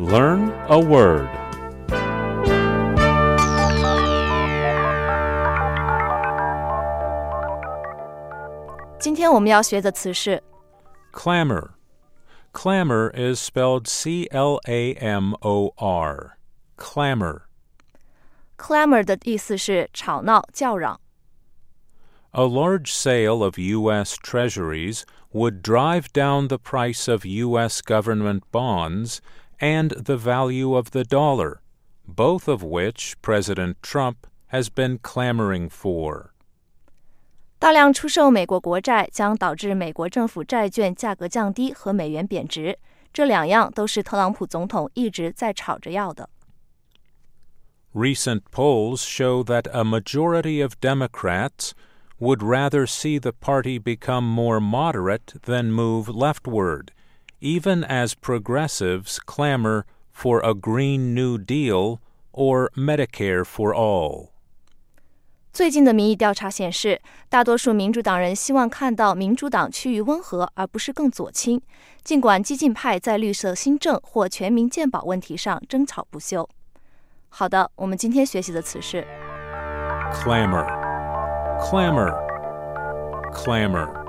Learn a word. 今天我们要学的词是 Clamor. Clamor is spelled C-L-A-M-O-R. Clamor. clamor 的意思是吵闹、叫嚷。 A large sale of U.S. Treasuries would drive down the price of U.S. government bonds and the value of the dollar, both of which President Trump has been clamoring for. 大量出售美国国债将导致美国政府债券价格降低和美元贬值，这两样都是特朗普总统一直在吵着要的。 Recent polls show that a majority of Democrats would rather see the party become more moderate than move leftward, even as progressives clamor for a Green New Deal or Medicare for all. 最近的民意调查显示，大多数民主党人希望看到民主党趋于温和，而不是更左倾，尽管激进派在绿色新政或全民健保问题上争吵不休。好的，我们今天学习的词是 Clamor. Clamor. Clamor.